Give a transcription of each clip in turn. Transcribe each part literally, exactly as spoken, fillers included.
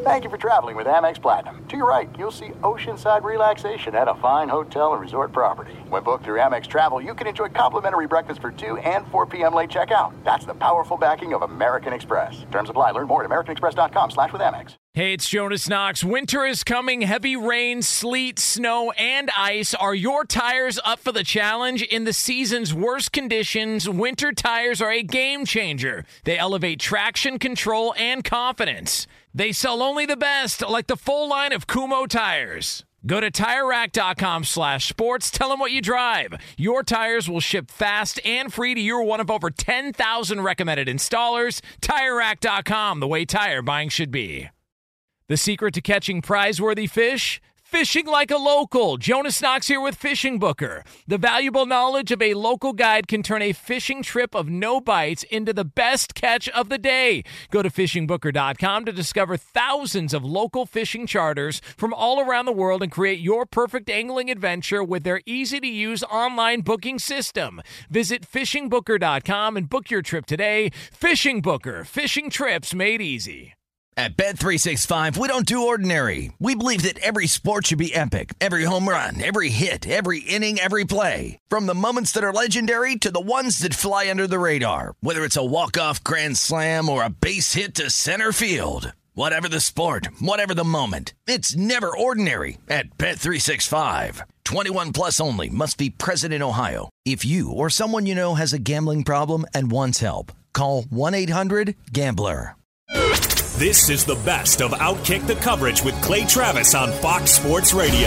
Thank you for traveling with Amex Platinum. To your right, you'll see oceanside relaxation at a fine hotel and resort property. When booked through Amex Travel, you can enjoy complimentary breakfast for two and four p.m. late checkout. That's the powerful backing of American Express. Terms apply. Learn more at americanexpress.com slash with Amex. Hey, it's Jonas Knox. Winter is coming. Heavy rain, sleet, snow, and ice. Are your tires up for the challenge? In the season's worst conditions, winter tires are a game changer. They elevate traction, control, and confidence. They sell only the best, like the full line of Kumho tires. Go to TireRack.com slash sports. Tell them what you drive. Your tires will ship fast and free to your one of over ten thousand recommended installers. Tire Rack dot com, the way tire buying should be. The secret to catching prize-worthy fish? Fishing like a local. Jonas Knox here with Fishing Booker. The valuable knowledge of a local guide can turn a fishing trip of no bites into the best catch of the day. Go to fishing booker dot com to discover thousands of local fishing charters from all around the world and create your perfect angling adventure with their easy-to-use online booking system. Visit fishing booker dot com and book your trip today. Fishing Booker. Fishing trips made easy. At Bet three sixty-five, we don't do ordinary. We believe that every sport should be epic. Every home run, every hit, every inning, every play. From the moments that are legendary to the ones that fly under the radar. Whether it's a walk-off grand slam or a base hit to center field. Whatever the sport, whatever the moment. It's never ordinary at Bet three sixty-five. twenty-one plus only. Must be present in Ohio. If you or someone you know has a gambling problem and wants help, call one eight hundred gambler. This is the best of Outkick the Coverage with Clay Travis on Fox Sports Radio.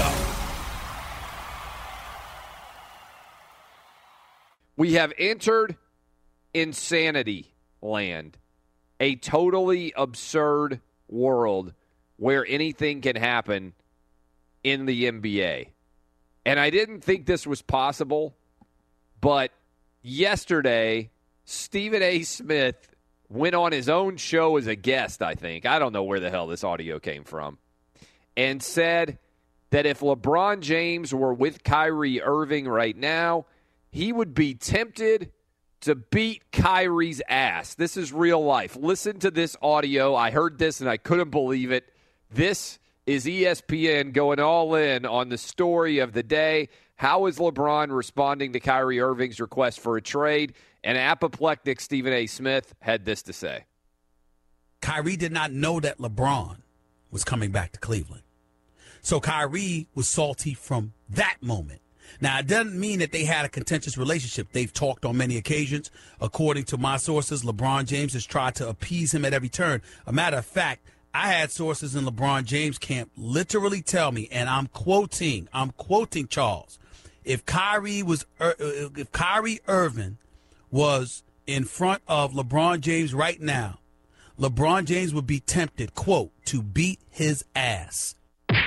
We have entered insanity land, a totally absurd world where anything can happen in the N B A. And I didn't think this was possible, but yesterday, Stephen A. Smith went on his own show as a guest, I think. I don't know where the hell this audio came from. And said that if LeBron James were with Kyrie Irving right now, he would be tempted to beat Kyrie's ass. This is real life. Listen to this audio. I heard this and I couldn't believe it. This is E S P N going all in on the story of the day. How is LeBron responding to Kyrie Irving's request for a trade? And apoplectic Stephen A. Smith had this to say. Kyrie did not know that LeBron was coming back to Cleveland. So Kyrie was salty from that moment. Now, it doesn't mean that they had a contentious relationship. They've talked on many occasions. According to my sources, LeBron James has tried to appease him at every turn. A matter of fact, I had sources in LeBron James camp literally tell me, and I'm quoting, I'm quoting Charles, if Kyrie was, if Kyrie Irving was in front of LeBron James right now, LeBron James would be tempted, quote, to beat his ass.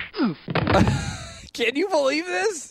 Can you believe this?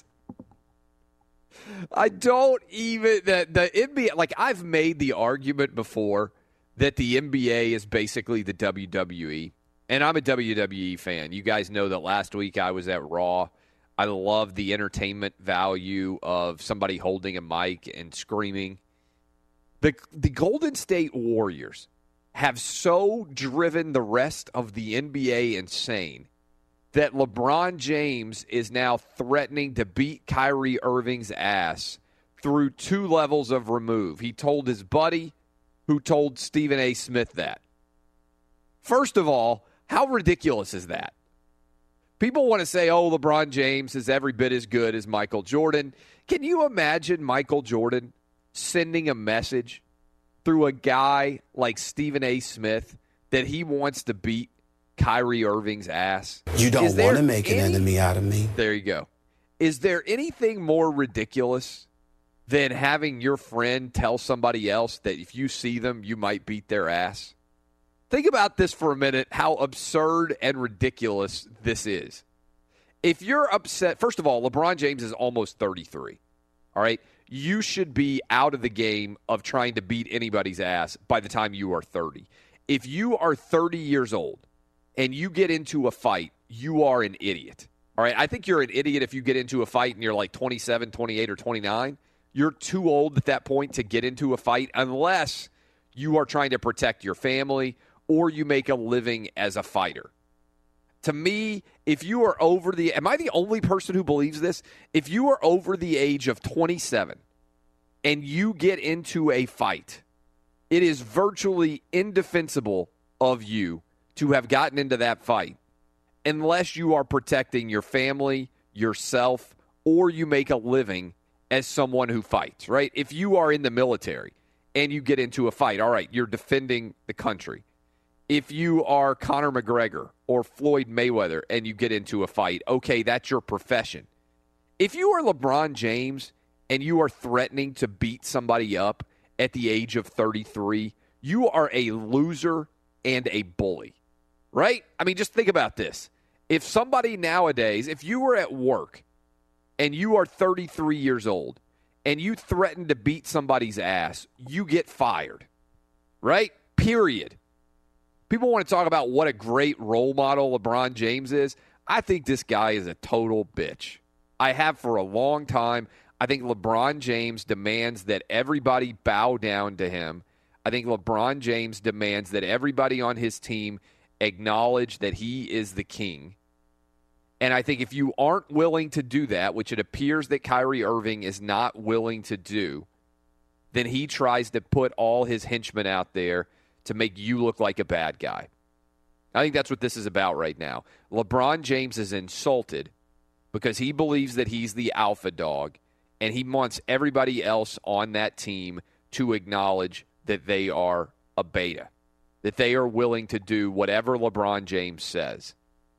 I don't even, that the N B A, like I've made the argument before that the N B A is basically the W W E, and I'm a W W E fan. You guys know that last week I was at Raw. I love the entertainment value of somebody holding a mic and screaming. The the Golden State Warriors have so driven the rest of the N B A insane that LeBron James is now threatening to beat Kyrie Irving's ass through two levels of remove. He told his buddy who told Stephen A. Smith that. First of all, how ridiculous is that? People want to say, oh, LeBron James is every bit as good as Michael Jordan. Can you imagine Michael Jordan sending a message through a guy like Stephen A. Smith that he wants to beat Kyrie Irving's ass? You don't want to make any, an enemy out of me. There you go. Is there anything more ridiculous than having your friend tell somebody else that if you see them, you might beat their ass? Think about this for a minute, how absurd and ridiculous this is. If you're upset, first of all, LeBron James is almost thirty-three, all right? You should be out of the game of trying to beat anybody's ass by the time you are thirty. If you are thirty years old and you get into a fight, you are an idiot, all right? I think you're an idiot if you get into a fight and you're like twenty-seven, twenty-eight, or twenty-nine. You're too old at that point to get into a fight unless you are trying to protect your family or you make a living as a fighter. To me, if you are over the – am I the only person who believes this? If you are over the age of twenty-seven and you get into a fight, it is virtually indefensible of you to have gotten into that fight unless you are protecting your family, yourself, or you make a living as someone who fights, right? If you are in the military and you get into a fight, all right, you're defending the country. If you are Conor McGregor or Floyd Mayweather and you get into a fight, okay, that's your profession. If you are LeBron James and you are threatening to beat somebody up at the age of thirty-three, you are a loser and a bully, right? I mean, just think about this. If somebody nowadays, if you were at work and you are thirty-three years old and you threaten to beat somebody's ass, you get fired, right? Period. People want to talk about what a great role model LeBron James is. I think this guy is a total bitch. I have for a long time. I think LeBron James demands that everybody bow down to him. I think LeBron James demands that everybody on his team acknowledge that he is the king. And I think if you aren't willing to do that, which it appears that Kyrie Irving is not willing to do, then he tries to put all his henchmen out there to make you look like a bad guy. I think that's what this is about right now. LeBron James is insulted because he believes that he's the alpha dog, and he wants everybody else on that team to acknowledge that they are a beta, that they are willing to do whatever LeBron James says.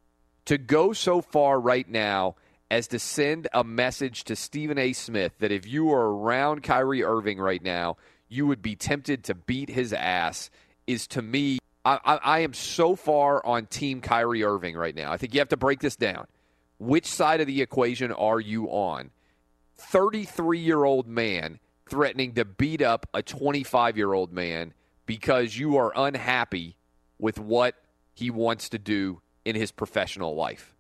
To go so far right now as to send a message to Stephen A. Smith that if you are around Kyrie Irving right now, you would be tempted to beat his ass is, to me, I, I, I am so far on Team Kyrie Irving right now. I think you have to break this down. Which side of the equation are you on? thirty-three-year-old man threatening to beat up a twenty-five-year-old man because you are unhappy with what he wants to do in his professional life.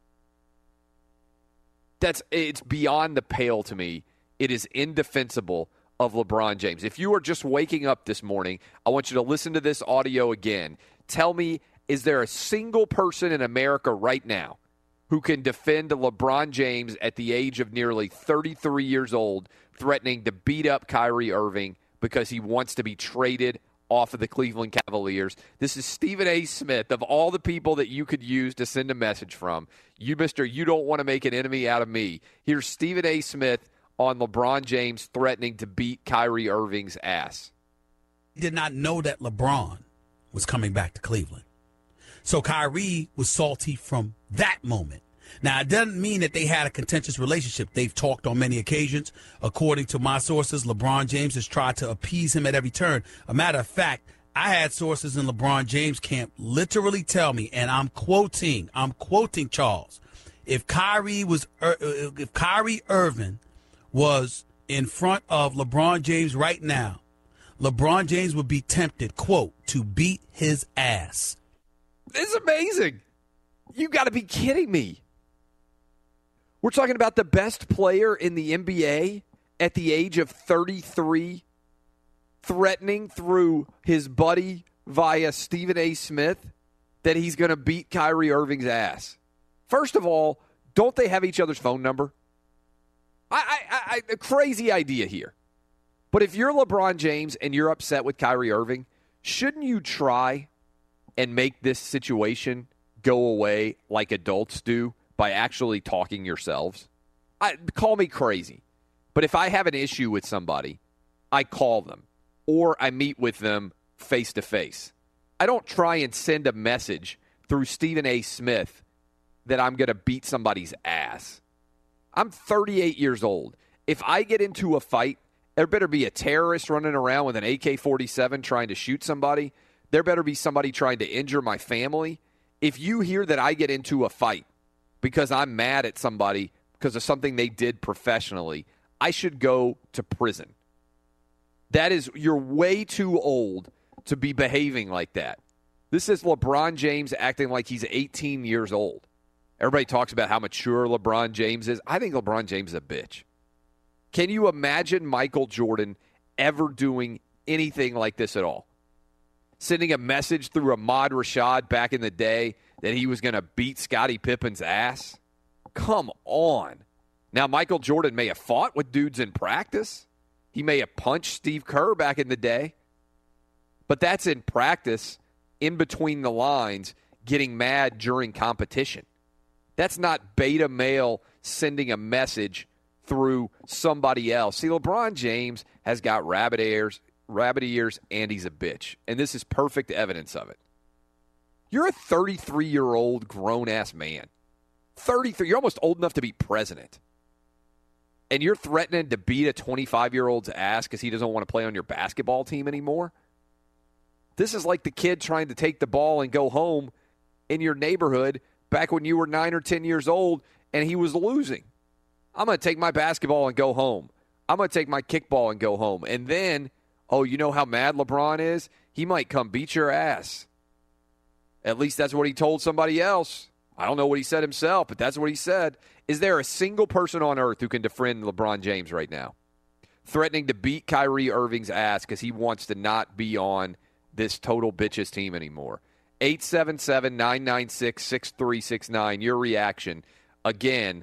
That's it's beyond the pale to me. It is indefensible of LeBron James. If you are just waking up this morning, I want you to listen to this audio again. Tell me, is there a single person in America right now who can defend LeBron James at the age of nearly thirty-three years old, threatening to beat up Kyrie Irving because he wants to be traded off of the Cleveland Cavaliers? This is Stephen A. Smith. Of all the people that you could use to send a message from, you, Mister You don't want to make an enemy out of me. Here's Stephen A. Smith on LeBron James threatening to beat Kyrie Irving's ass. He did not know that LeBron was coming back to Cleveland. So Kyrie was salty from that moment. Now, it doesn't mean that they had a contentious relationship. They've talked on many occasions. According to my sources, LeBron James has tried to appease him at every turn. A matter of fact, I had sources in LeBron James camp literally tell me, and I'm quoting, I'm quoting Charles, if Kyrie was, if Kyrie Irving was in front of LeBron James right now, LeBron James would be tempted, quote, to beat his ass. It's amazing. You got to be kidding me. We're talking about the best player in the N B A at the age of thirty-three, threatening through his buddy via Stephen A. Smith that he's going to beat Kyrie Irving's ass. First of all, don't they have each other's phone number? I, I, I, a crazy idea here. But if you're LeBron James and you're upset with Kyrie Irving, shouldn't you try and make this situation go away like adults do by actually talking yourselves? I, call me crazy. But if I have an issue with somebody, I call them or I meet with them face to face. I don't try and send a message through Stephen A. Smith that I'm going to beat somebody's ass. I'm thirty-eight years old. If I get into a fight, there better be a terrorist running around with an A K forty-seven trying to shoot somebody. There better be somebody trying to injure my family. If you hear that I get into a fight because I'm mad at somebody because of something they did professionally, I should go to prison. That is, you're way too old to be behaving like that. This is LeBron James acting like he's eighteen years old. Everybody talks about how mature LeBron James is. I think LeBron James is a bitch. Can you imagine Michael Jordan ever doing anything like this at all? Sending a message through Ahmad Rashad back in the day that he was going to beat Scottie Pippen's ass? Come on. Now, Michael Jordan may have fought with dudes in practice. He may have punched Steve Kerr back in the day. But that's in practice, in between the lines, getting mad during competition. That's not beta male sending a message through somebody else. See, LeBron James has got rabbit ears, rabbit ears, and he's a bitch. And this is perfect evidence of it. You're a thirty-three-year-old grown-ass man. thirty-three. You're almost old enough to be president. And you're threatening to beat a twenty-five-year-old's ass because he doesn't want to play on your basketball team anymore? This is like the kid trying to take the ball and go home in your neighborhood back when you were nine or ten years old and he was losing. I'm going to take my basketball and go home. I'm going to take my kickball and go home. And then, oh, you know how mad LeBron is? He might come beat your ass. At least that's what he told somebody else. I don't know what he said himself, but that's what he said. Is there a single person on earth who can defend LeBron James right now? Threatening to beat Kyrie Irving's ass because he wants to not be on this total bitches team anymore. eight seven seven, nine nine six, six three six nine. Your reaction. Again,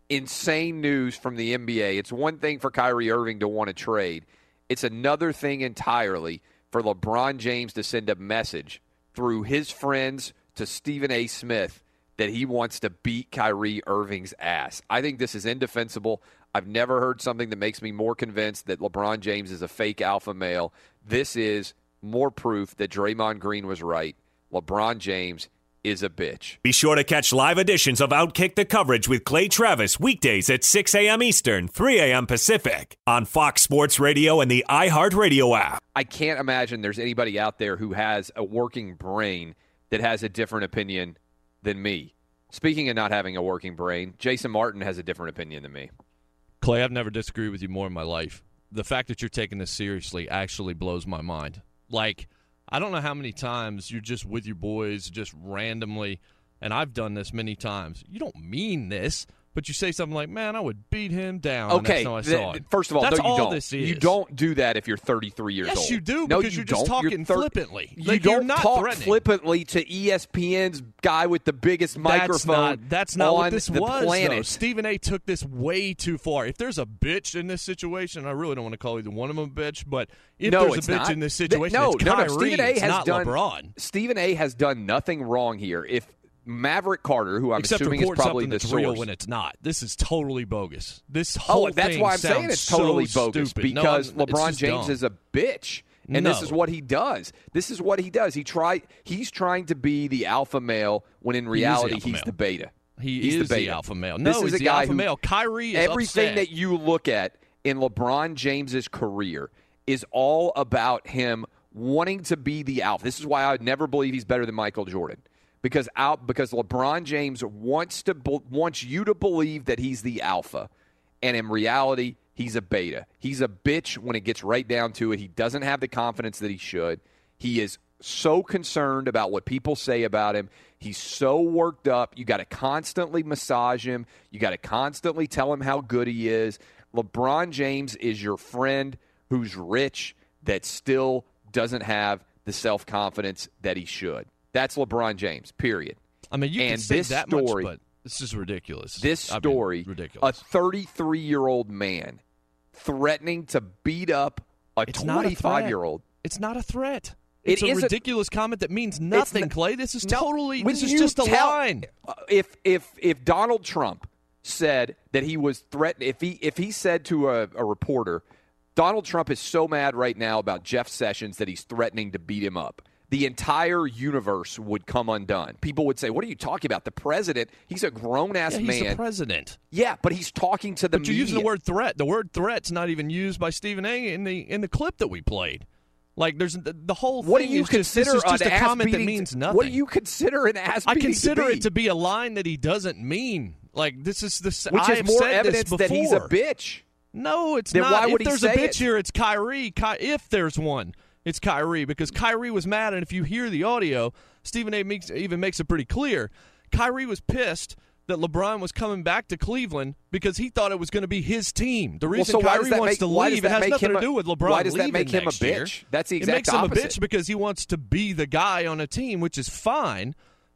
insane news from the N B A. It's one thing for Kyrie Irving to want to trade. It's another thing entirely for LeBron James to send a message through his friends to Stephen A. Smith that he wants to beat Kyrie Irving's ass. I think this is indefensible. I've never heard something that makes me more convinced that LeBron James is a fake alpha male. This is more proof that Draymond Green was right. LeBron James is a bitch. Be sure to catch live editions of Outkick the Coverage with Clay Travis weekdays at six a.m. Eastern, three a.m. Pacific on Fox Sports Radio and the iHeartRadio app. I can't imagine there's anybody out there who has a working brain that has a different opinion than me. Speaking of not having a working brain, Jason Martin has a different opinion than me. Clay, I've never disagreed with you more in my life. The fact that you're taking this seriously actually blows my mind. Like, I don't know how many times you're just with your boys, just randomly, and I've done this many times. You don't mean this, but you say something like, man, I would beat him down. Okay, the next time I saw th- him. First of all, That's no, you all don't. This is. You don't do that if you're thirty-three years yes, old. Yes, you do, no, because you you're just don't. talking You're thir- flippantly. You like, don't you're not talk threatening. flippantly to E S P N's guy with the biggest That's microphone not, that's not on what this the was, planet. though. Stephen A. took this way too far. If there's a bitch in this situation, I really don't want to call either one of them a bitch, but if no, there's it's a bitch not. in this situation, no, it's no, Kyrie. no. Stephen A. It's has not done, LeBron. Stephen A. has done nothing wrong here. If Maverick Carter, who I'm Except assuming is report probably something the that's source. real when it's not. This is totally bogus. This whole oh, that's thing why I'm sounds saying it's totally so bogus stupid. because no, LeBron James dumb. is a bitch, and no. this is what he does. This is what he does. He try. He's trying to be the alpha male when in reality he the he's male. the beta. He he's is the, the, beta. alpha male. This No, is he's a the guy alpha who, male. Kyrie is everything upset. that you look at in LeBron James's career is all about him wanting to be the alpha. This is why I would never believe he's better than Michael Jordan. Because out because LeBron James wants to wants you to believe that he's the alpha, and in reality, he's a beta. He's a bitch when it gets right down to it. He doesn't have the confidence that he should. He is so concerned about what people say about him. He's so worked up. You got to constantly massage him. You got to constantly tell him how good he is. LeBron James is your friend who's rich that still doesn't have the self-confidence that he should. That's LeBron James, period. I mean, you and can say this that story, much, but this is ridiculous. This I mean, story, ridiculous. a thirty-three-year-old man threatening to beat up a It's not a twenty-five-year-old. It's not a threat. It It's a isn't- ridiculous comment that means nothing, not- Clay. This is No, totally, when this is you just a tell- line. uh, If if if Donald Trump said that he was threatened, if he if he said to a, a reporter, Donald Trump is so mad right now about Jeff Sessions that he's threatening to beat him up, the entire universe would come undone. People would say, what are you talking about? The president, he's a grown-ass Yeah, he's man. the president. Yeah, but he's talking to the But you're media. using the word threat. The word threat's not even used by Stephen A. in the in the clip that we played. Like, there's the, the whole What do thing you is just, consider this is just an a comment that ass-beating- means nothing. What do you consider an ass I beating consider to be? it to be a line that he doesn't mean. Like, this is the Which I is have more said evidence this that he's a before. bitch. No, it's Then not. why would if he there's say a bitch it? here, it's Kyrie. Ky- if there's one, it's Kyrie because Kyrie was mad, and if you hear the audio, Stephen A. makes, even makes it pretty clear. Kyrie was pissed that LeBron was coming back to Cleveland because he thought it was going to be his team. The reason well, so why Kyrie does that wants make, to why leave, does it that has make nothing him to a, do with LeBron Why does that leaving make him a next year. bitch? That's the It exact makes him opposite. a bitch because he wants to be the guy on a team, which is fine.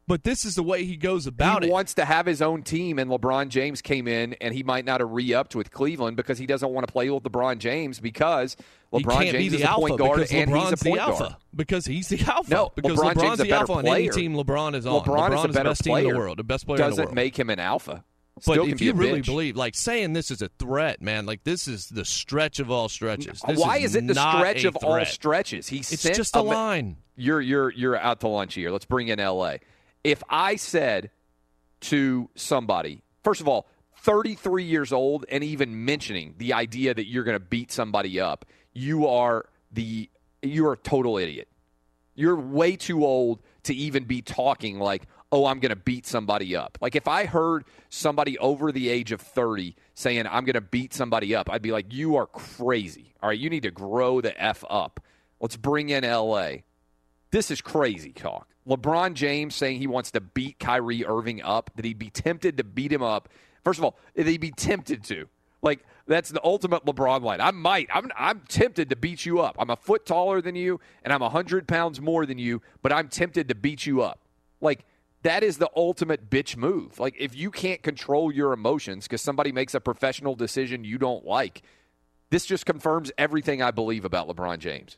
But this is the way he goes about he it. He wants to have his own team, and LeBron James came in, and he might not have re-upped with Cleveland because he doesn't want to play with LeBron James because LeBron James is a point guard and he's a point guard. Because he's the alpha. No, because LeBron LeBron's James the is a better alpha on player. any team LeBron is on. LeBron, LeBron is a is better the best player. team in the world, the best player in the Doesn't world. make him an alpha. But Still if can be you a really bitch. believe, like saying this is a threat, man, like this is the stretch of all stretches. This Why is, is it the not stretch a of all threat. stretches? He It's sent just a me- line. You're you're you're out to lunch here. Let's bring in L A. If I said to somebody, first of all, thirty-three years old, and even mentioning the idea that you're going to beat somebody up, you are the you're a total idiot. You're way too old to even be talking like, oh, I'm going to beat somebody up. Like if I heard somebody over the age of thirty saying I'm going to beat somebody up, I'd be like, you are crazy. All right, you need to grow the F up. Let's bring in L A. This is crazy talk. LeBron James saying he wants to beat Kyrie Irving up, that he'd be tempted to beat him up. First of all, that he'd be tempted to. Like, that's the ultimate LeBron line. I might. I'm I'm tempted to beat you up. I'm a foot taller than you, and I'm one hundred pounds more than you, but I'm tempted to beat you up. Like, that is the ultimate bitch move. Like, if you can't control your emotions because somebody makes a professional decision you don't like, this just confirms everything I believe about LeBron James.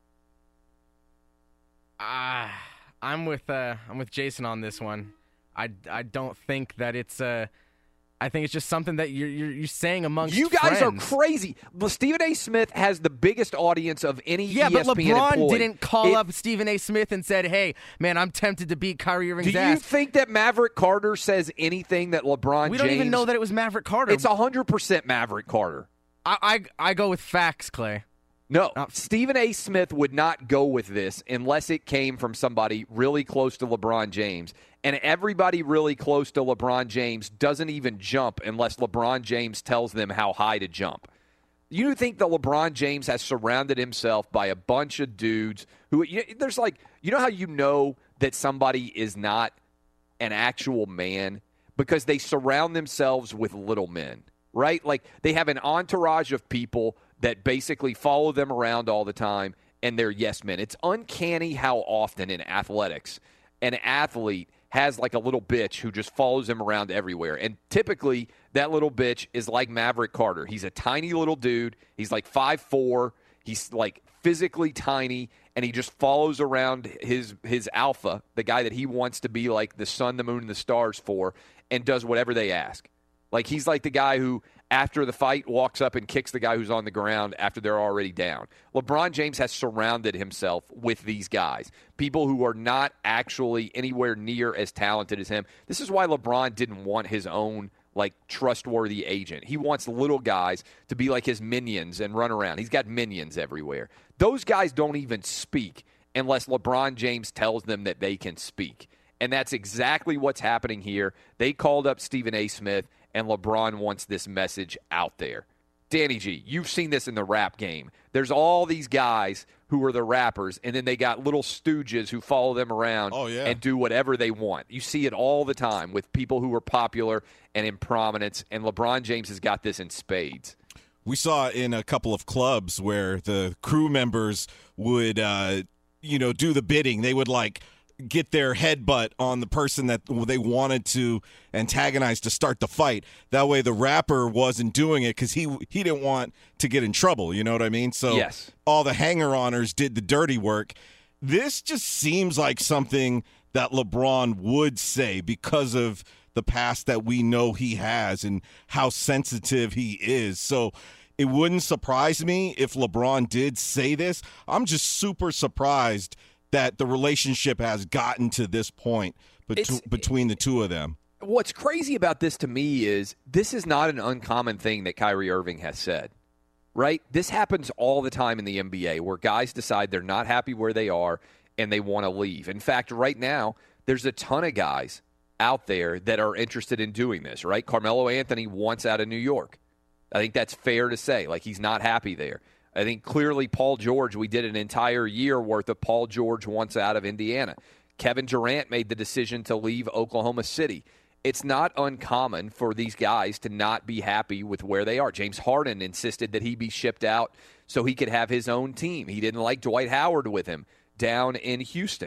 Ah. Uh, I'm with uh, I'm with Jason on this one. I, I don't think that it's uh, I think it's just something that you're you're, you're saying amongst you guys friends. are crazy. Well, Stephen A. Smith has the biggest audience of any yeah, E S P N but LeBron employee. didn't call it, up Stephen A. Smith and said, "Hey, man, I'm tempted to beat Kyrie Irving's Do you ass." think that Maverick Carter says anything that LeBron? We don't James, even know that it was Maverick Carter. It's a hundred percent Maverick Carter. I, I I go with facts, Clay. No, Stephen A. Smith would not go with this unless it came from somebody really close to LeBron James. And everybody really close to LeBron James doesn't even jump unless LeBron James tells them how high to jump. You think that LeBron James has surrounded himself by a bunch of dudes who, you know, there's like, you know how you know that somebody is not an actual man? Because they surround themselves with little men, right? Like they have an entourage of people that basically follow them around all the time, and they're yes men. It's uncanny how often in athletics an athlete has like a little bitch who just follows him around everywhere. And typically that little bitch is like Maverick Carter. He's a tiny little dude. He's like five foot four. He's like physically tiny, and he just follows around his his alpha, the guy that he wants to be like the sun, the moon, and the stars for, and does whatever they ask. Like he's like the guy who, after the fight, walks up and kicks the guy who's on the ground after they're already down. LeBron James has surrounded himself with these guys, people who are not actually anywhere near as talented as him. This is why LeBron didn't want his own, like, trustworthy agent. He wants little guys to be like his minions and run around. He's got minions everywhere. Those guys don't even speak unless LeBron James tells them that they can speak. And that's exactly what's happening here. They called up Stephen A. Smith, and LeBron wants this message out there. Danny G, you've seen this in the rap game. There's all these guys who are the rappers, and then they got little stooges who follow them around oh, yeah. and do whatever they want. You see it all the time with people who are popular and in prominence, and LeBron James has got this in spades. We saw in a couple of clubs where the crew members would, uh, you know, do the bidding. They would, like, get their headbutt on the person that they wanted to antagonize to start the fight. That way the rapper wasn't doing it because he he didn't want to get in trouble, you know what I mean? So yes. all the hanger-oners did the dirty work. This just seems like something that LeBron would say because of the past that we know he has and how sensitive he is. So it wouldn't surprise me if LeBron did say this. I'm just super surprised that the relationship has gotten to this point bet- between the two of them. What's crazy about this to me is this is not an uncommon thing that Kyrie Irving has said, right? This happens all the time in the N B A where guys decide they're not happy where they are and they want to leave. In fact, right now, there's a ton of guys out there that are interested in doing this, right? Carmelo Anthony wants out of New York. I think that's fair to say. Like, he's not happy there. I think clearly Paul George, we did an entire year worth of Paul George wants out of Indiana. Kevin Durant made the decision to leave Oklahoma City. It's not uncommon for these guys to not be happy with where they are. James Harden insisted that he be shipped out so he could have his own team. He didn't like Dwight Howard with him down in Houston.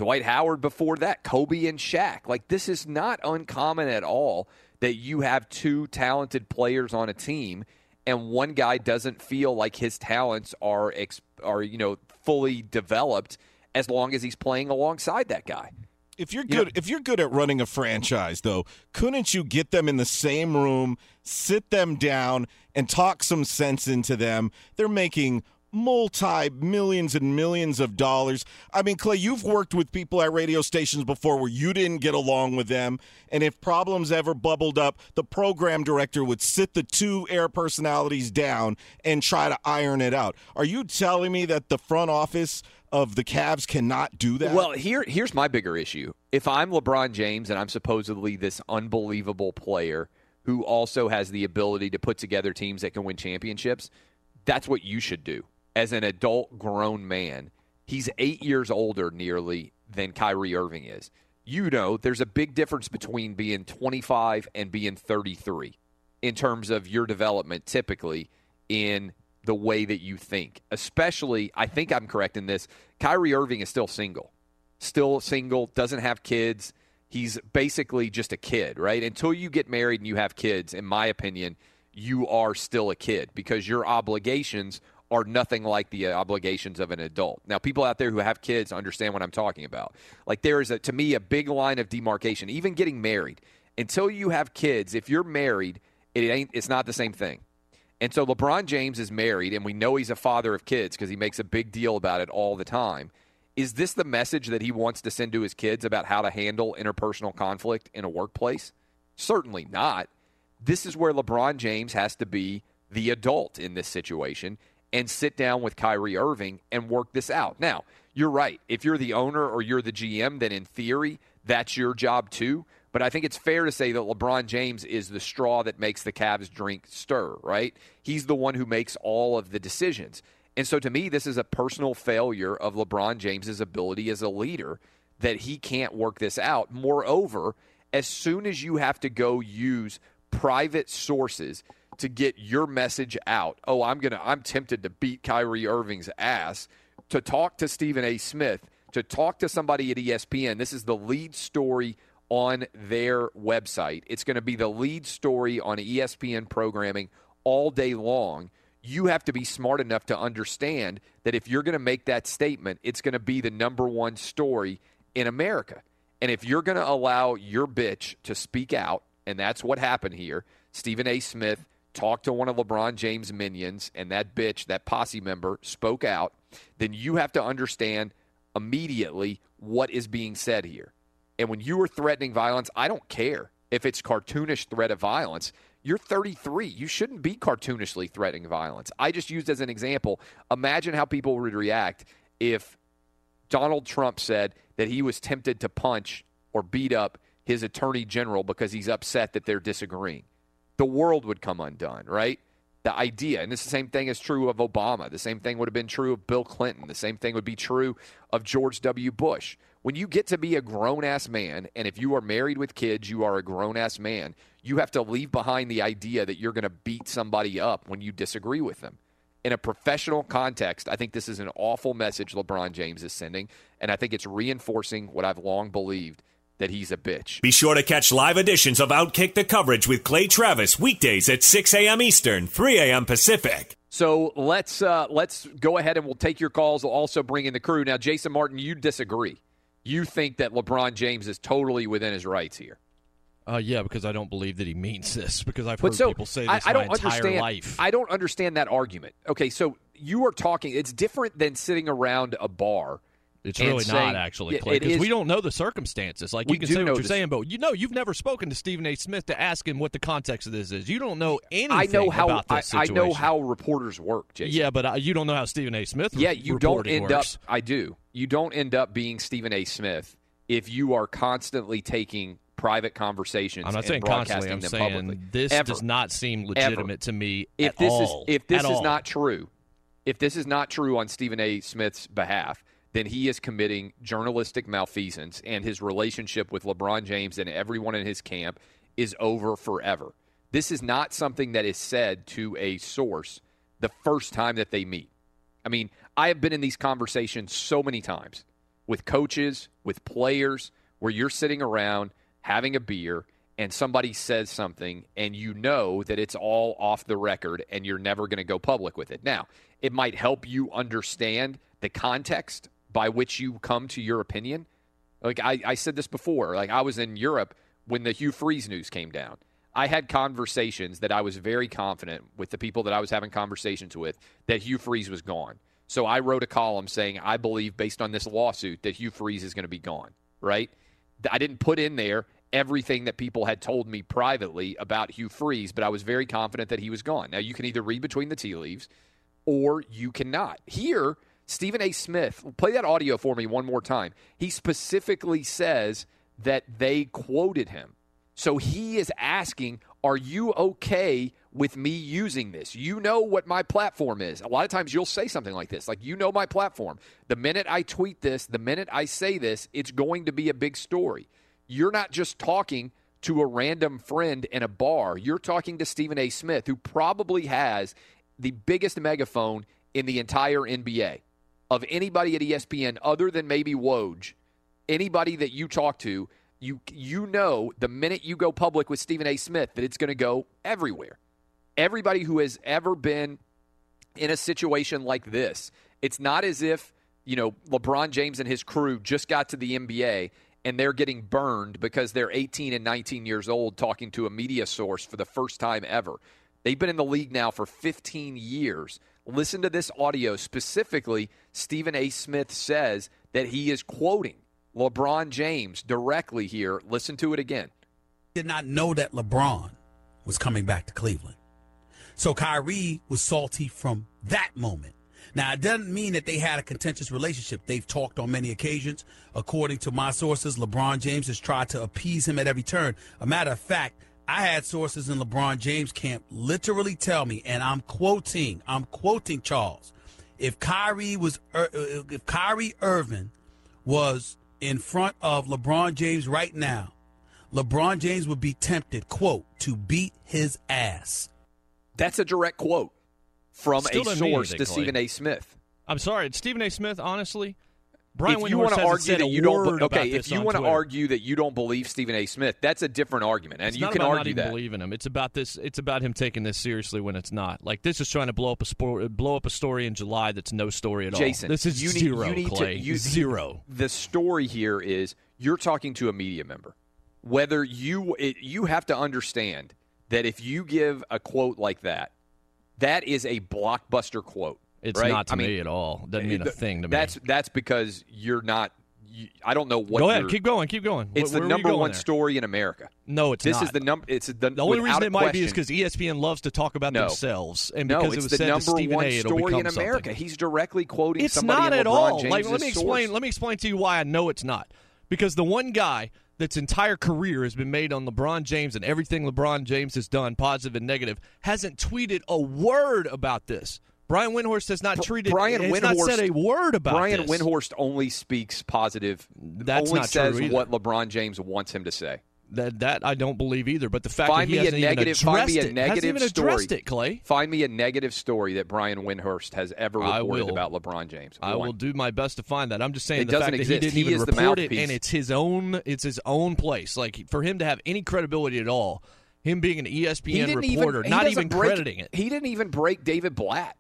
Dwight Howard before that, Kobe and Shaq. Like, this is not uncommon at all that you have two talented players on a team and one guy doesn't feel like his talents are, are you know, fully developed as long as he's playing alongside that guy. If you're good, if you're good at running a franchise, though, couldn't you get them in the same room, sit them down, and talk some sense into them? They're making multi-millions and millions of dollars. I mean, Clay, you've worked with people at radio stations before where you didn't get along with them, and if problems ever bubbled up, the program director would sit the two air personalities down and try to iron it out. Are you telling me that the front office of the Cavs cannot do that? Well, here, here's my bigger issue. If I'm LeBron James and I'm supposedly this unbelievable player who also has the ability to put together teams that can win championships, that's what you should do. As an adult grown man, he's eight years older nearly than Kyrie Irving is. You know, there's a big difference between being twenty-five and being thirty-three in terms of your development typically in the way that you think. Especially, I think I'm correct in this, Kyrie Irving is still single. Still single, doesn't have kids. He's basically just a kid, right? Until you get married and you have kids, in my opinion, you are still a kid because your obligations are nothing like the obligations of an adult. Now, people out there who have kids understand what I'm talking about. Like, there is, a, to me, a big line of demarcation. Even getting married, until you have kids, if you're married, it ain't. It's not the same thing. And so LeBron James is married, and we know he's a father of kids because he makes a big deal about it all the time. Is this the message that he wants to send to his kids about how to handle interpersonal conflict in a workplace? Certainly not. This is where LeBron James has to be the adult in this situation and sit down with Kyrie Irving and work this out. Now, you're right. If you're the owner or you're the G M, then in theory, that's your job too. But I think it's fair to say that LeBron James is the straw that makes the Cavs drink stir, right? He's the one who makes all of the decisions. And so to me, this is a personal failure of LeBron James's ability as a leader that he can't work this out. Moreover, as soon as you have to go use private sources to get your message out, oh, I'm gonna, I'm tempted to beat Kyrie Irving's ass, to talk to Stephen A. Smith, to talk to somebody at E S P N. This is the lead story on their website. It's going to be the lead story on E S P N programming all day long. You have to be smart enough to understand that if you're going to make that statement, it's going to be the number one story in America. And if you're going to allow your bitch to speak out, and that's what happened here, Stephen A. Smith talked to one of LeBron James' minions, and that bitch, that posse member, spoke out, then you have to understand immediately what is being said here. And when you are threatening violence, I don't care if it's cartoonish threat of violence. You're thirty-three. You shouldn't be cartoonishly threatening violence. I just used as an example, imagine how people would react if Donald Trump said that he was tempted to punch or beat up his attorney general because he's upset that they're disagreeing. The world would come undone, right? The idea, and it's the same thing is true of Obama. The same thing would have been true of Bill Clinton. The same thing would be true of George W. Bush. When you get to be a grown-ass man, and if you are married with kids, you are a grown-ass man, you have to leave behind the idea that you're going to beat somebody up when you disagree with them. In a professional context, I think this is an awful message LeBron James is sending, and I think it's reinforcing what I've long believed, that he's a bitch. Be sure to catch live editions of Outkick the Coverage with Clay Travis weekdays at six a.m. Eastern, three a.m. Pacific. So let's uh, let's go ahead and we'll take your calls. We'll also bring in the crew. Now, Jason Martin, you disagree. You think that LeBron James is totally within his rights here. Uh, yeah, because I don't believe that he means this, because I've But heard so, people say this I, I my don't entire understand, life. I don't understand that argument. Okay, so you are talking, it's different than sitting around a bar. It's and really saying, not, actually, Clay, because we don't know the circumstances. Like, We you can do say know what you're the- saying, but you know, you've never spoken to Stephen A. Smith to ask him what the context of this is. You don't know anything I know how, about I, this I situation. know how reporters work, Jason. Yeah, but uh, you don't know how Stephen A. Smith Yeah, re- you don't reporting end works. up, I do. You don't end up being Stephen A. Smith if you are constantly taking private conversations I'm not and saying broadcasting constantly. I'm them saying publicly. this Ever. does not seem legitimate to me if at this all. Is, if this At is all. not true, if this is not true on Stephen A. Smith's behalf, then he is committing journalistic malfeasance, and his relationship with LeBron James and everyone in his camp is over forever. This is not something that is said to a source the first time that they meet. I mean, I have been in these conversations so many times, with coaches, with players, where you're sitting around having a beer and somebody says something and you know that it's all off the record and you're never going to go public with it. Now, it might help you understand the context by which you come to your opinion. Like I, I said this before, like I was in Europe when the Hugh Freeze news came down. I had conversations that I was very confident with the people that I was having conversations with that Hugh Freeze was gone. So I wrote a column saying I believe, based on this lawsuit, that Hugh Freeze is going to be gone, right? I didn't put in there everything that people had told me privately about Hugh Freeze, but I was very confident that he was gone. Now, you can either read between the tea leaves or you cannot. Here, Stephen A. Smith, play that audio for me one more time. He specifically says that they quoted him. So he is asking, are you okay with me using this? You know what my platform is. A lot of times you'll say something like this, like, you know my platform. The minute I tweet this, the minute I say this, it's going to be a big story. You're not just talking to a random friend in a bar. You're talking to Stephen A. Smith, who probably has the biggest megaphone in the entire N B A. Of anybody at E S P N other than maybe Woj, anybody that you talk to, you you know the minute you go public with Stephen A. Smith that it's going to go everywhere. Everybody who has ever been in a situation like this, it's not as if, you know, LeBron James and his crew just got to the N B A and they're getting burned because they're eighteen and nineteen years old talking to a media source for the first time ever. They've been in the league now for fifteen years. Listen to this audio. Specifically, Stephen A. Smith says that he is quoting LeBron James directly here. Listen to it again. Did not know that LeBron was coming back to Cleveland. So Kyrie was salty from that moment. Now, it doesn't mean that they had a contentious relationship. They've talked on many occasions. According to my sources, LeBron James has tried to appease him at every turn. A matter of fact, I had sources in LeBron James camp literally tell me, and I'm quoting, I'm quoting Charles, if Kyrie was, if Kyrie Irving was in front of LeBron James right now, LeBron James would be tempted, quote, to beat his ass. That's a direct quote from Still a source to Stephen A. Smith. I'm sorry, Stephen A. Smith, honestly, Brian if you want to argue that you don't, okay, if you want to Twitter. argue that you don't believe Stephen A. Smith, that's a different argument, and it's you not can about argue not even that. Believing him, it's about this. It's about him taking this seriously when it's not. Like, this is trying to blow up a sport, blow up a story in July that's no story at Jason, all. This is you need, zero, you need Clay. To, you, zero. The story here is you're talking to a media member. Whether you it, you have to understand that if you give a quote like that, that is a blockbuster quote. It's right? not to I mean, me at all. Doesn't mean a thing to that's, me. That's because you're not. You, I don't know what. Go ahead, keep going, keep going. It's Where, the where number one there? story in America. No, it's this not. This is the number. It's the, the only reason it might question, be is because E S P N loves to talk about no. themselves, and no, because it's it was the said number to Stephen one A, it'll story become in America. Something. He's directly quoting it's somebody not in at LeBron all. James's Like, let me explain. source. Let me explain to you why I know it's not. Because the one guy that's entire career has been made on LeBron James and everything LeBron James has done, positive and negative, hasn't tweeted a word about this. Brian Windhorst has not treated. Brian has Windhorst, not said a word about Brian this. Windhorst only speaks positive. That's only not says true either. what LeBron James wants him to say. That that I don't believe either. But the fact find that he me hasn't a negative, even find addressed me a it, negative hasn't even story. addressed it, Clay. Find me a negative story that Brian Windhorst has ever I reported will. about LeBron James. I One. will do my best to find that. I'm just saying It the doesn't fact exist. that he didn't He even is the report it, mouthpiece. and it's his own. It's his own place. Like, for him to have any credibility at all, him being an E S P N He didn't reporter, even, he not doesn't even break, crediting it. He didn't even break David Blatt.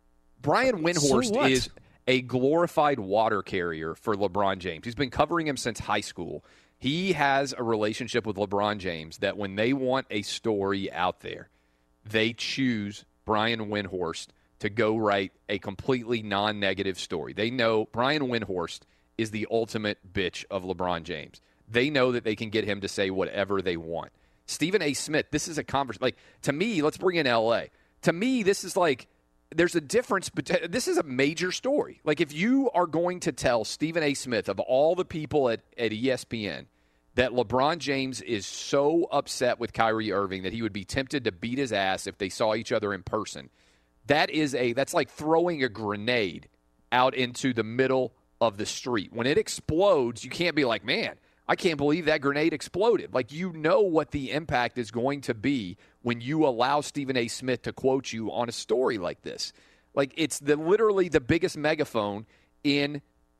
Brian Windhorst So what? is a glorified water carrier for LeBron James. He's been covering him since high school. He has a relationship with LeBron James that when they want a story out there, they choose Brian Windhorst to go write a completely non-negative story. They know Brian Windhorst is the ultimate bitch of LeBron James. They know that they can get him to say whatever they want. Stephen A. Smith, this is a conversation. Like, to me, let's bring in L A. To me, this is like, there's a difference. But this is a major story. Like, if you are going to tell Stephen A. Smith, of all the people at, at E S P N, that LeBron James is so upset with Kyrie Irving that he would be tempted to beat his ass if they saw each other in person, that is a that's like throwing a grenade out into the middle of the street. When it explodes, you can't be like, man, I can't believe that grenade exploded. Like, you know what the impact is going to be when you allow Stephen A. Smith to quote you on a story like this. Like, it's the literally the biggest megaphone in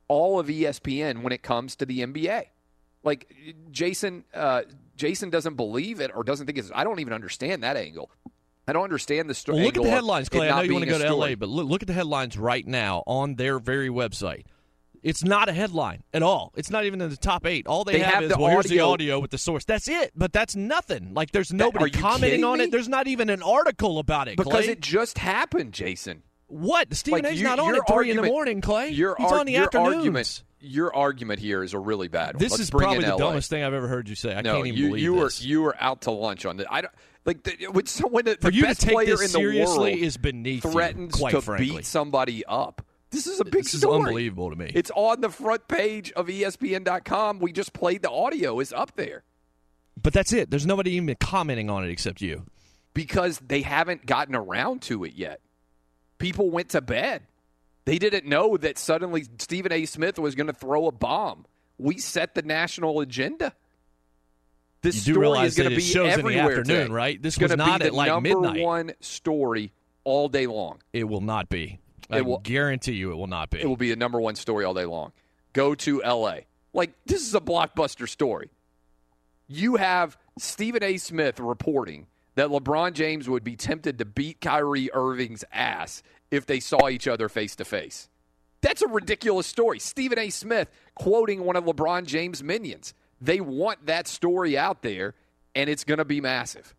all of E S P N when it comes to the N B A. Like, Jason uh, Jason doesn't believe it or doesn't think it's – I don't even understand that angle. I don't understand the story. Well, look at the headlines, Clay. I know you want to go to story. L A, but look, look at the headlines right now on their very website. It's not a headline at all. It's not even in the top eight. All they, they have, have is, the well, here's the audio. audio with the source. That's it. But that's nothing. Like, there's nobody that, commenting on me? it. There's not even an article about it, Because Clay. it just happened, Jason. What? Stephen like A's you, not on at three in the morning, Clay. Your He's ar- on the your afternoons. Argument, your argument here is a really bad one. This Let's is bring probably in the L A. dumbest thing I've ever heard you say. I no, can't even you, believe you this. were you were out to lunch on this. I don't like the, when, when the, For the you best to take player this in the seriously world is beneath you, threatens quite to frankly. beat somebody up. This is a big This is story. unbelievable to me. It's on the front page of E S P N dot com. We just played the audio. It's up there. But that's it. There's nobody even commenting on it except you. Because they haven't gotten around to it yet. People went to bed. They didn't know that suddenly Stephen A. Smith was going to throw a bomb. We set the national agenda. This You do story realize is going that to it be shows in the everywhere afternoon, today. right? This It's was gonna not be at the like number midnight. one story all day long. It will not be. It I will- guarantee you it will not be. It will be the number one story all day long. Go to L A. Like, this is a blockbuster story. You have Stephen A. Smith reporting that LeBron James would be tempted to beat Kyrie Irving's ass if they saw each other face to face. That's a ridiculous story. Stephen A. Smith quoting one of LeBron James' minions. They want that story out there, and it's going to be massive.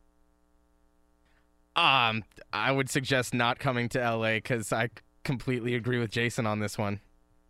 Um, I would suggest not coming to L A because I completely agree with Jason on this one.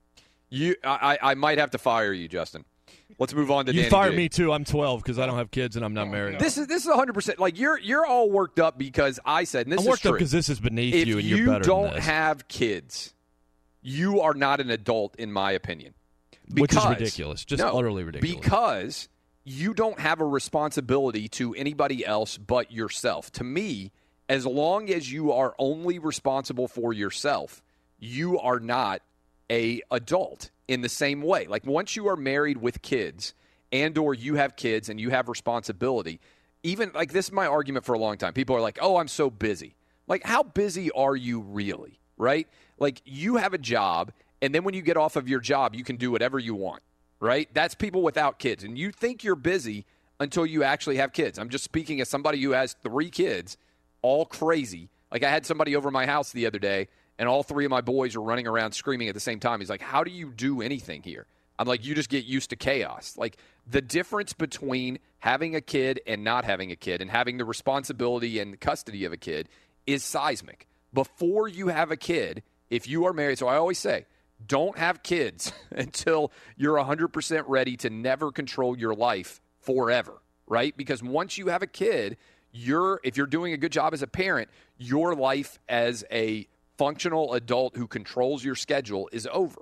You, I, I might have to fire you, Justin. Let's move on to You Danny fired G. me too. I'm twelve because I don't have kids and I'm not married. This is this is one hundred percent. Like, you're you're all worked up because I said, and this I'm is worked true. up because this is beneath if you and you you're better don't than this. have kids, you are not an adult, in my opinion. Which is Because- ridiculous. Just no, utterly ridiculous. Because you don't have a responsibility to anybody else but yourself. To me, as long as you are only responsible for yourself, you are not a adult in the same way. Like, once you are married with kids and or you have kids and you have responsibility, even like this is my argument for a long time. People are like, "Oh, I'm so busy." Like, how busy are you really, right? Like, you have a job, and then when you get off of your job, you can do whatever you want, right? That's people without kids. And you think you're busy until you actually have kids. I'm just speaking as somebody who has three kids, all crazy. Like, I had somebody over my house the other day, and all three of my boys were running around screaming at the same time. He's like, "How do you do anything here?" I'm like, "You just get used to chaos." Like, the difference between having a kid and not having a kid and having the responsibility and custody of a kid is seismic. Before you have a kid, if you are married, so I always say, don't have kids until you're one hundred percent ready to never control your life forever, right? Because once you have a kid, you're if you're doing a good job as a parent, your life as a functional adult who controls your schedule is over.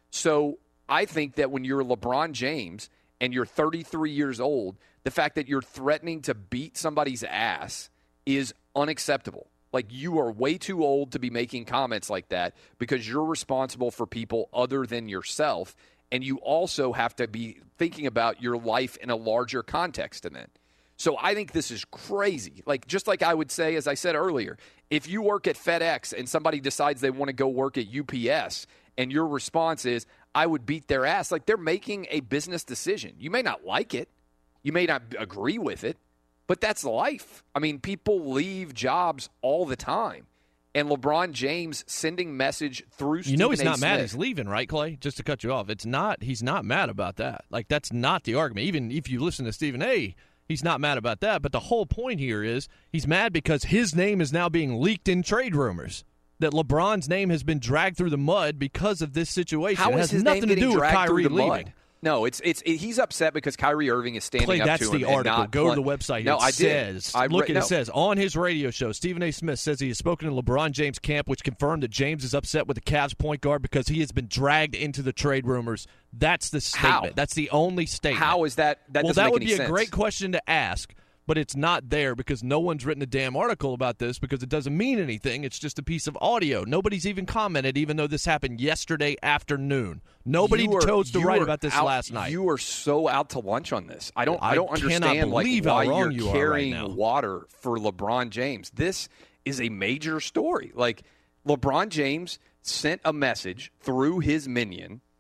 So I think that when you're LeBron James and you're thirty-three years old, the fact that you're threatening to beat somebody's ass is unacceptable. Like, you are way too old to be making comments like that because you're responsible for people other than yourself, and you also have to be thinking about your life in a larger context than that. So I think this is crazy. Like, just like I would say, as I said earlier, if you work at FedEx and somebody decides they want to go work at U P S and your response is, "I would beat their ass," like, they're making a business decision. You may not like it. You may not agree with it, but that's life. I mean, people leave jobs all the time. And LeBron James sending message through You know Stephen he's A. not mad Smith. he's leaving, right, Clay? Just to cut you off. It's not he's not mad about that. Like, that's not the argument. Even if you listen to Stephen A., he's not mad about that. But the whole point here is he's mad because his name is now being leaked in trade rumors. That LeBron's name has been dragged through the mud because of this situation. How it is has his nothing name to getting do with dragged through Kyrie the leaving. mud? No, it's it's it, he's upset because Kyrie Irving is standing Clay, up that's to him the and article. not Go play- to the website. No, it I says, did. I look re- at no. it. says on his radio show, Stephen A. Smith says he has spoken to LeBron James' camp, which confirmed that James is upset with the Cavs point guard because he has been dragged into the trade rumors. That's the statement. How? That's the only statement. How is that? That well, doesn't that make would any be sense. a great question to ask, but it's not there because no one's written a damn article about this because it doesn't mean anything. It's just a piece of audio. Nobody's even commented, even though this happened yesterday afternoon. Nobody You are- chose to you write are about this out- last night. You are so out to lunch on this. I don't. I, I don't cannot understand like believe how why wrong you're you are right carrying now. water for LeBron James. This is a major story. Like, LeBron James sent a message through his minion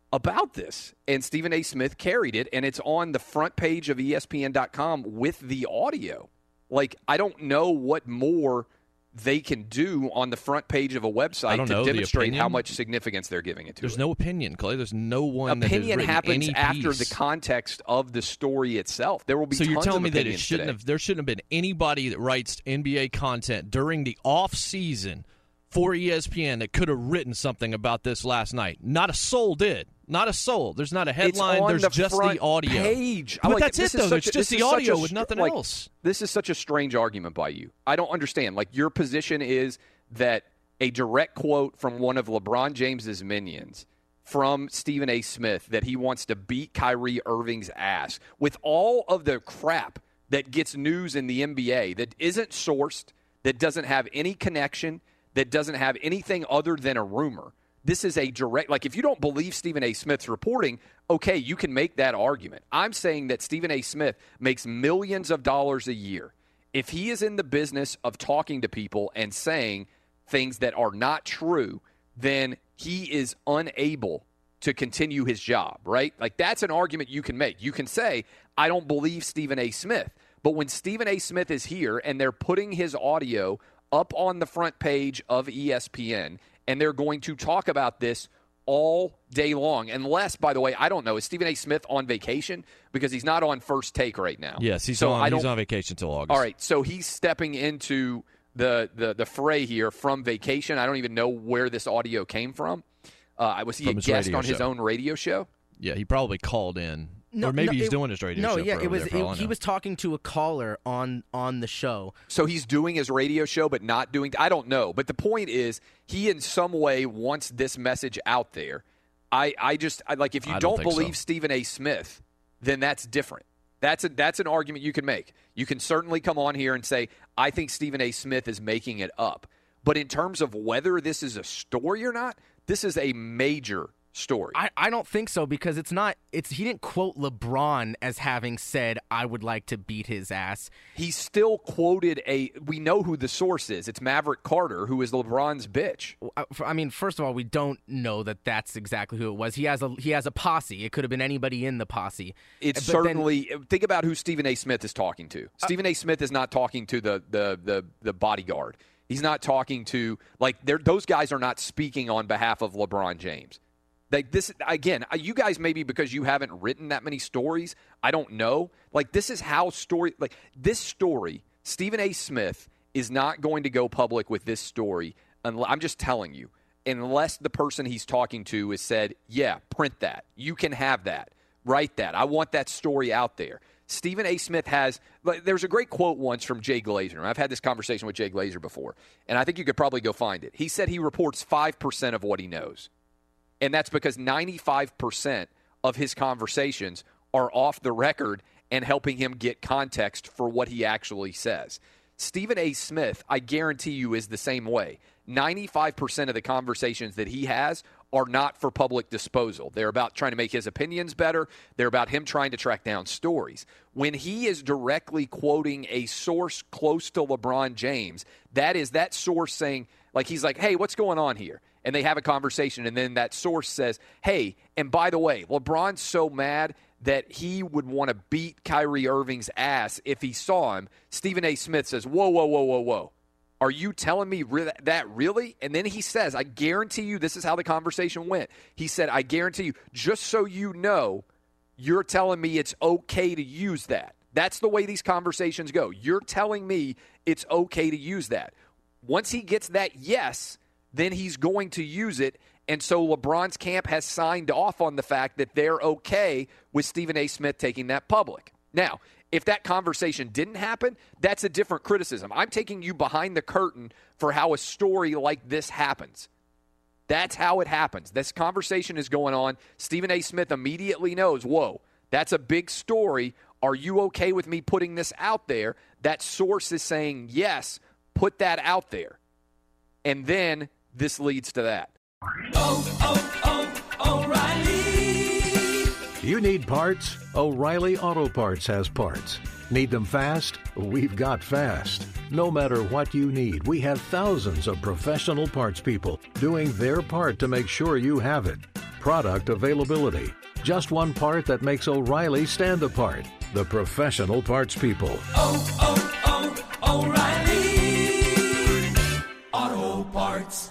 about this. And Stephen A. Smith carried it, and it's on the front page of E S P N dot com with the audio. Like, I don't know what more they can do on the front page of a website to know, demonstrate how much significance they're giving it to There's it. no opinion, Clay. There's no one opinion that has happens any after piece. the context of the story itself. There will be so tons you're telling of me that it opinions shouldn't today. have there shouldn't have been anybody that writes N B A content during the off season for E S P N that could have written something about this last night. Not a soul did. Not a soul. There's not a headline. There's the just front the audio. Page. But like, that's it, though. It's a, just the audio with nothing like, else. This is such a strange argument by you. I don't understand. Like, your position is that a direct quote from one of LeBron James's minions from Stephen A. Smith that he wants to beat Kyrie Irving's ass with all of the crap that gets news in the N B A that isn't sourced, that doesn't have any connection, that doesn't have anything other than a rumor. This is a direct, like, if you don't believe Stephen A. Smith's reporting, okay, you can make that argument. I'm saying that Stephen A. Smith makes millions of dollars a year. If he is in the business of talking to people and saying things that are not true, then he is unable to continue his job, right? Like, that's an argument you can make. You can say, I don't believe Stephen A. Smith. But when Stephen A. Smith is here and they're putting his audio up on the front page of E S P N, and they're going to talk about this all day long. Unless, by the way, I don't know, is Stephen A. Smith on vacation? Because he's not on First Take right now. Yes, he's, so on, he's on vacation until August. All right, so he's stepping into the, the, the fray here from vacation. I don't even know where this audio came from. Uh, was he From a his guest radio on his show. own radio show? Yeah, he probably called in. No, or maybe no, he's it- doing his radio no, show. yeah, for it over was. there for all I It, he know. was talking to a caller on on the show. So he's doing his radio show but not doing – I don't know. But the point is he in some way wants this message out there. I, I just – like if you I don't, don't think believe so. Stephen A. Smith, then that's different. That's a, that's an argument you can make. You can certainly come on here and say, I think Stephen A. Smith is making it up. But in terms of whether this is a story or not, this is a major story. I, I don't think so because it's not. It's he didn't quote LeBron as having said, "I would like to beat his ass." He still quoted a. We know who the source is. It's Maverick Carter, who is LeBron's bitch. I- I mean, first of all, we don't know that that's exactly who it was. He has a he has a posse. It could have been anybody in the posse. It's But then- certainly. Think about who Stephen A. Smith is talking to. Stephen A. Smith is not talking to the the the, the bodyguard. He's not talking to like they're, those guys are not speaking on behalf of LeBron James. Like this again, you guys maybe because you haven't written that many stories, I don't know. Like this is how story like this story, Stephen A. Smith is not going to go public with this story. Unless, I'm just telling you, unless the person he's talking to has said, "Yeah, print that. You can have that. Write that. I want that story out there." Stephen A. Smith has like, there's a great quote once from Jay Glazer. I've had this conversation with Jay Glazer before, and I think you could probably go find it. He said he reports five percent of what he knows. And that's because ninety-five percent of his conversations are off the record and helping him get context for what he actually says. Stephen A. Smith, I guarantee you, is the same way. ninety-five percent of the conversations that he has are not for public disposal. They're about trying to make his opinions better. They're about him trying to track down stories. When he is directly quoting a source close to LeBron James, that is that source saying, like, he's like, hey, what's going on here? And they have a conversation, and then that source says, hey, and by the way, LeBron's so mad that he would want to beat Kyrie Irving's ass if he saw him. Stephen A. Smith says, whoa, whoa, whoa, whoa, whoa. Are you telling me re- that really? And then he says, I guarantee you, this is how the conversation went. He said, I guarantee you, just so you know, you're telling me it's okay to use that. That's the way these conversations go. You're telling me it's okay to use that. Once he gets that yes, then he's going to use it. And so LeBron's camp has signed off on the fact that they're okay with Stephen A. Smith taking that public. Now, if that conversation didn't happen, that's a different criticism. I'm taking you behind the curtain for how a story like this happens. That's how it happens. This conversation is going on. Stephen A. Smith immediately knows, whoa, that's a big story. Are you okay with me putting this out there? That source is saying, yes, put that out there. And then this leads to that. Oh, oh, oh, O'Reilly. You need parts? O'Reilly Auto Parts has parts. Need them fast? We've got fast. No matter what you need, we have thousands of professional parts people doing their part to make sure you have it. product availability. Just one part that makes O'Reilly stand apart. The professional parts people. Oh, oh, oh, O'Reilly Auto Parts.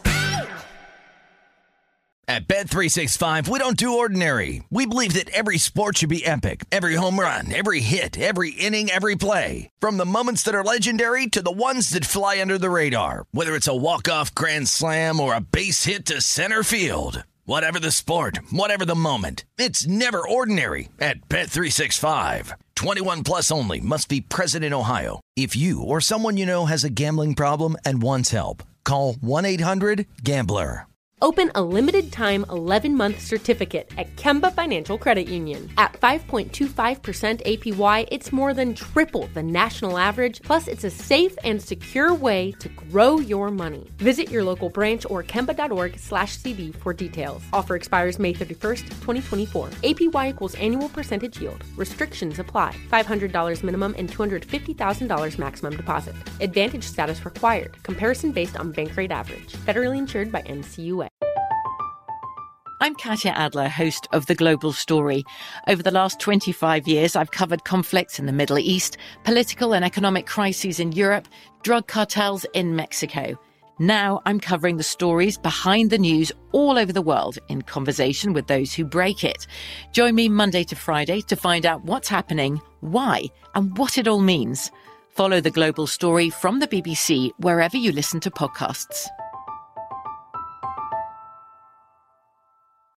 At Bet three sixty-five, we don't do ordinary. We believe that every sport should be epic. Every home run, every hit, every inning, every play. From the moments that are legendary to the ones that fly under the radar. Whether it's a walk-off grand slam or a base hit to center field. Whatever the sport, whatever the moment, it's never ordinary at Bet three sixty-five. twenty-one plus only. Must be present in Ohio. If you or someone you know has a gambling problem and wants help, call one eight hundred gambler. Open a limited-time eleven-month certificate at Kemba Financial Credit Union. At five point two five percent A P Y, it's more than triple the national average, plus it's a safe and secure way to grow your money. Visit your local branch or kemba.org slash CD for details. Offer expires May thirty-first, twenty twenty-four. A P Y equals annual percentage yield. Restrictions apply. five hundred dollars minimum and two hundred fifty thousand dollars maximum deposit. Advantage status required. Comparison based on bank rate average. Federally insured by N C U A. I'm Katya Adler, host of The Global Story. Over the last twenty-five years, I've covered conflicts in the Middle East, political and economic crises in Europe, drug cartels in Mexico. Now I'm covering the stories behind the news all over the world in conversation with those who break it. Join me Monday to Friday to find out what's happening, why, and what it all means. Follow The Global Story from the B B C wherever you listen to podcasts.